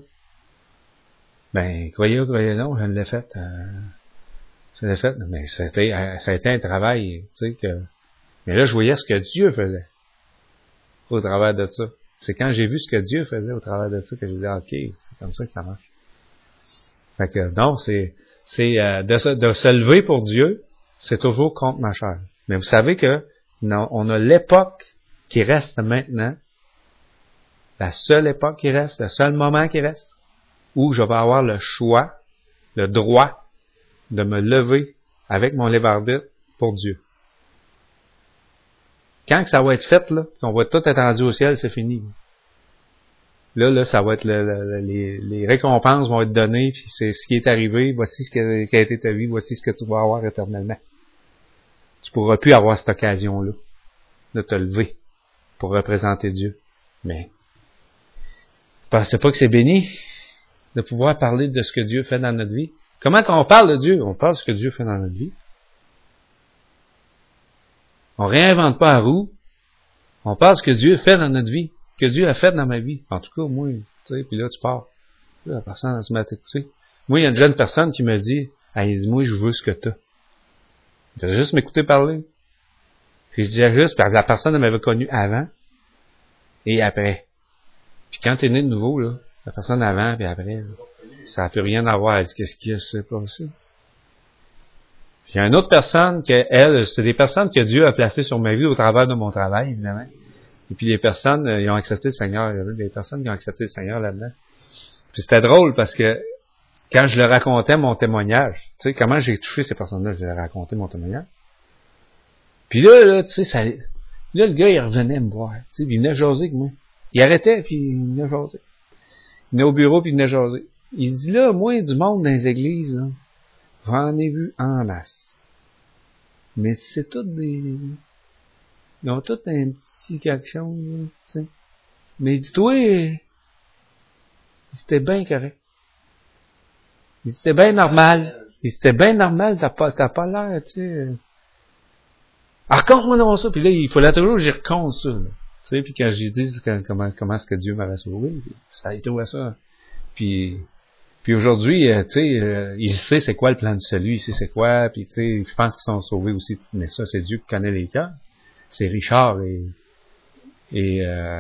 Ben, croyez ou croyez non, je l'ai fait. Euh, je l'ai fait, mais ça a été, ça a été un travail, tu sais, que... Mais là, je voyais ce que Dieu faisait au travers de ça. C'est quand j'ai vu ce que Dieu faisait au travers de ça que j'ai dit, OK, c'est comme ça que ça marche. Fait que, non, c'est, c'est euh, de, se, de se lever pour Dieu, c'est toujours contre ma chair. Mais vous savez que non, on a l'époque qui reste maintenant, la seule époque qui reste, le seul moment qui reste, où je vais avoir le choix, le droit de me lever avec mon libre arbitre pour Dieu. Quand que ça va être fait, là, qu'on va tout être rendu au ciel, c'est fini. Là, là, ça va être le, le, les, les récompenses vont être données, puis c'est ce qui est arrivé, voici ce qui a, qui a été ta vie, voici ce que tu vas avoir éternellement. Tu pourras plus avoir cette occasion-là de te lever pour représenter Dieu. Mais pensez pas que c'est béni de pouvoir parler de ce que Dieu fait dans notre vie. Comment qu'on parle de Dieu? On parle de ce que Dieu fait dans notre vie. On réinvente pas la roue. On parle de ce que Dieu fait dans notre vie. Que Dieu a fait dans ma vie. En tout cas, moi, tu sais, puis là, tu pars. Là, la personne, elle se met à t'écouter. Moi, il y a une jeune personne qui me dit, elle dit, moi, je veux ce que t'as. Tu vas juste m'écouter parler. Si je disais juste, parce que la personne, elle m'avait connu avant et après. Puis quand t'es né de nouveau, là, la personne avant puis après, là, ça n'a plus rien à voir. Elle dit, qu'est-ce qu'il y a, c'est pas ça. Il y a une autre personne que elle, c'est des personnes que Dieu a placées sur ma vie au travers de mon travail, évidemment. Et puis les personnes, ils ont accepté le Seigneur. Il y avait des personnes qui ont accepté le Seigneur là-dedans. Puis c'était drôle parce que quand je leur racontais mon témoignage, tu sais, comment j'ai touché ces personnes-là, je leur racontais mon témoignage. Puis là, là, tu sais, ça, là, le gars, il revenait me voir, tu sais, puis il venait jaser avec moi. Il arrêtait, puis il venait jaser. Il venait au bureau, puis il venait jaser. Il dit, là, moi, du monde dans les églises, là, j'en ai vu en masse. Mais c'est tout des... Ils ont tout un petit quelque chose, là, tu sais. Mais dis-toi, c'était bien correct. C'était bien normal. C'était bien normal, t'as pas, t'as pas l'air, tu sais. Ah, raconte-moi donc ça. Puis là, il fallait toujours que j'y raconte ça, là. Tu sais, puis quand j'ai dit comment, comment est-ce que Dieu m'avait sauvé, ça a été à ça. Puis, puis aujourd'hui, euh, tu sais, euh, il sait c'est quoi le plan de salut, il sait c'est quoi, puis tu sais, je pense qu'ils sont sauvés aussi. Mais ça, c'est Dieu qui connaît les cœurs. C'est Richard et, et, euh,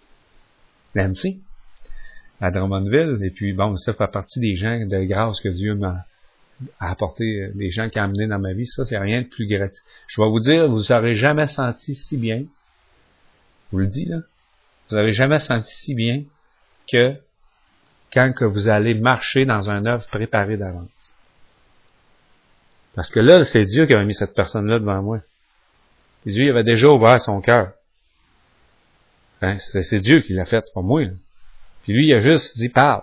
Nancy, à Drummondville. Et puis, bon, ça fait partie des gens de grâce que Dieu m'a apporté, des gens qui a amené dans ma vie. Ça, c'est rien de plus gratuit. Je vais vous dire, vous n'aurez jamais senti si bien, je vous le dis, là, vous n'aurez jamais senti si bien que quand que vous allez marcher dans un œuvre préparée d'avance. Parce que là, c'est Dieu qui a mis cette personne-là devant moi. Et Dieu il avait déjà ouvert son cœur. Hein? C'est, c'est Dieu qui l'a fait, c'est pas moi. Là. Puis lui, il a juste dit, parle.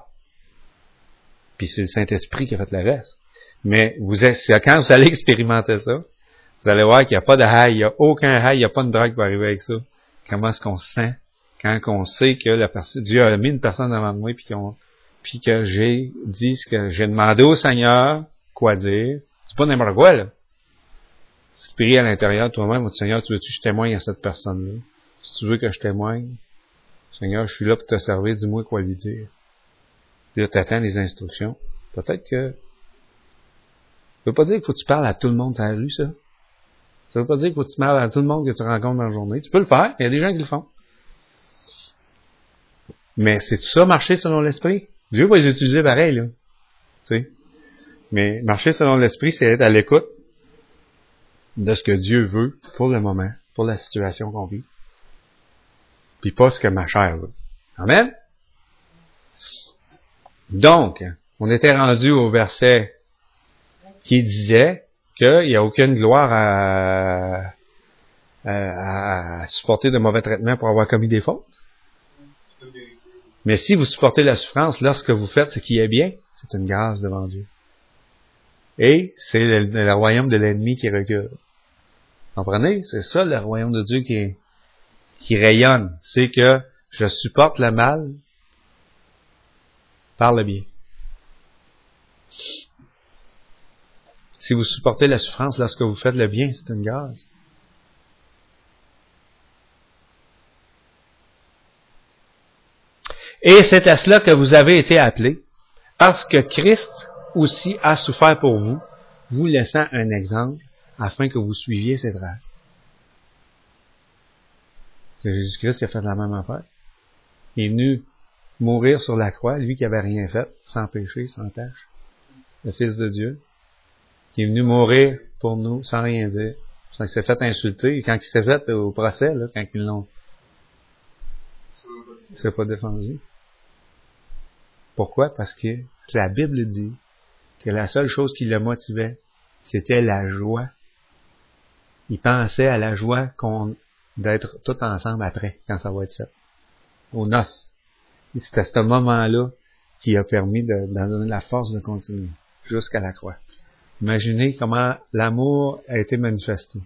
Puis c'est le Saint-Esprit qui a fait le reste. Mais vous êtes, quand vous allez expérimenter ça, vous allez voir qu'il n'y a pas de high, il n'y a aucun high, il n'y a pas de drogue qui va arriver avec ça. Comment est-ce qu'on se sent quand on sait que la personne, Dieu a mis une personne devant moi, puis qu'on, puis que j'ai dit ce que j'ai demandé au Seigneur, quoi dire. C'est pas n'importe quoi, là. Si tu pries à l'intérieur de toi-même, Seigneur, tu veux-tu que je témoigne à cette personne-là? Si tu veux que je témoigne, Seigneur, je suis là pour te servir, dis-moi quoi lui dire. Puis là, t'attends les instructions. Peut-être que, ça veut pas dire qu'il faut que tu parles à tout le monde sur la rue, ça. Ça veut pas dire qu'il faut que tu parles à tout le monde que tu rencontres dans la journée. Tu peux le faire, il y a des gens qui le font. Mais c'est tout ça, marcher selon l'esprit? Dieu va les utiliser pareil, là. Tu sais. Mais marcher selon l'esprit, c'est être à l'écoute de ce que Dieu veut pour le moment, pour la situation qu'on vit. Puis pas ce que ma chair veut. Amen? Donc, on était rendu au verset qui disait qu'il n'y a aucune gloire à, à, à supporter de mauvais traitements pour avoir commis des fautes. Mais si vous supportez la souffrance lorsque vous faites ce qui est bien, c'est une grâce devant Dieu. Et c'est le, le royaume de l'ennemi qui recule. Comprenez? C'est ça le royaume de Dieu qui, qui rayonne. C'est que je supporte le mal par le bien. Si vous supportez la souffrance lorsque vous faites le bien, c'est une grâce. Et c'est à cela que vous avez été appelés, parce que Christ aussi a souffert pour vous, vous laissant un exemple, afin que vous suiviez ses traces. C'est Jésus-Christ qui a fait la même affaire. Il est venu mourir sur la croix, lui qui avait rien fait, sans péché, sans tâche. Le Fils de Dieu, qui est venu mourir pour nous, sans rien dire. Il s'est fait insulter, et quand il s'est fait au procès, là, quand ils l'ont, il s'est pas défendu. Pourquoi? Parce que la Bible dit que la seule chose qui le motivait, c'était la joie. Il pensait à la joie qu'on, d'être tout ensemble après, quand ça va être fait. Aux noces. Et c'était ce moment-là qui a permis de, d'en donner la force de continuer, jusqu'à la croix. Imaginez comment l'amour a été manifesté.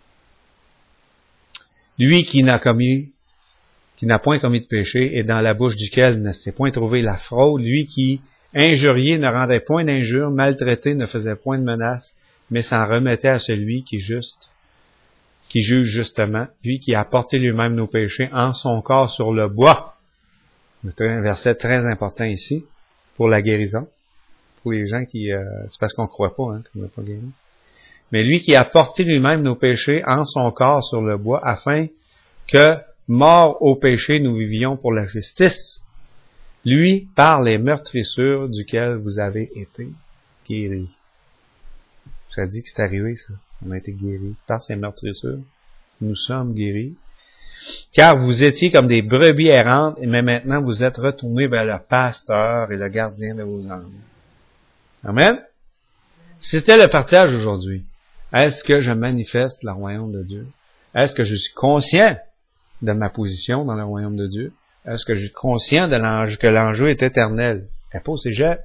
Lui qui n'a commis qui n'a point commis de péché, et dans la bouche duquel ne s'est point trouvé la fraude, lui qui, injurié, ne rendait point d'injure, maltraité, ne faisait point de menace, mais s'en remettait à celui qui est juste, qui juge justement, lui qui a porté lui-même nos péchés en son corps sur le bois. C'est un verset très important ici, pour la guérison, pour les gens qui, euh, c'est parce qu'on ne croit pas, hein, qu'on n'a pas guéri. Mais lui qui a porté lui-même nos péchés en son corps sur le bois, afin que, mort au péché, nous vivions pour la justice. Lui, par les meurtrissures duquel vous avez été guéris. Ça dit que c'est arrivé, ça. On a été guéris. Par ces meurtrissures, nous sommes guéris. Car vous étiez comme des brebis errantes, mais maintenant vous êtes retournés vers le pasteur et le gardien de vos âmes. Amen? C'était le partage aujourd'hui. Est-ce que je manifeste le royaume de Dieu? Est-ce que je suis conscient de ma position dans le royaume de Dieu? Est-ce que je suis conscient de l'enjeu, que l'enjeu est éternel? T'es pas au cégep?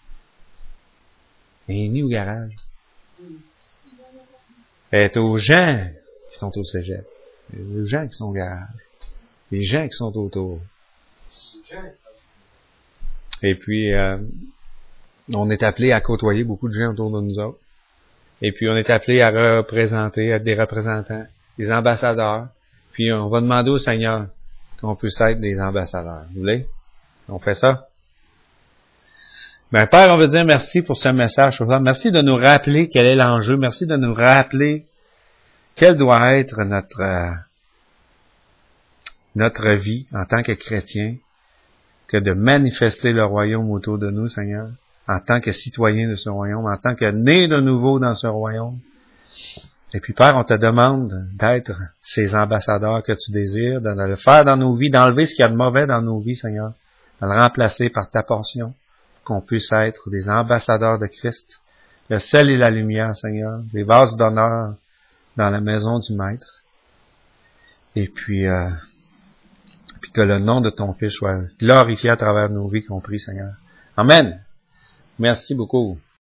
Elle est ni au garage. Elle est aux gens qui sont au cégep. Les gens qui sont au garage. Les gens qui sont autour. Et puis, euh, on est appelé à côtoyer beaucoup de gens autour de nous autres. Et puis, on est appelé à représenter, à être des représentants, des ambassadeurs. Puis, on va demander au Seigneur qu'on puisse être des ambassadeurs. Vous voulez? On fait ça? Ben, Père, on veut dire merci pour ce message. Merci de nous rappeler quel est l'enjeu. Merci de nous rappeler quelle doit être notre, euh, notre vie en tant que chrétien, que de manifester le royaume autour de nous, Seigneur, en tant que citoyen de ce royaume, en tant que né de nouveau dans ce royaume. Et puis, Père, on te demande d'être ces ambassadeurs que tu désires, de le faire dans nos vies, d'enlever ce qu'il y a de mauvais dans nos vies, Seigneur, de le remplacer par ta portion, qu'on puisse être des ambassadeurs de Christ, le sel et la lumière, Seigneur, des vases d'honneur dans la maison du Maître. Et puis, euh, puis que le nom de ton Fils soit glorifié à travers nos vies, compris, Seigneur. Amen. Merci beaucoup.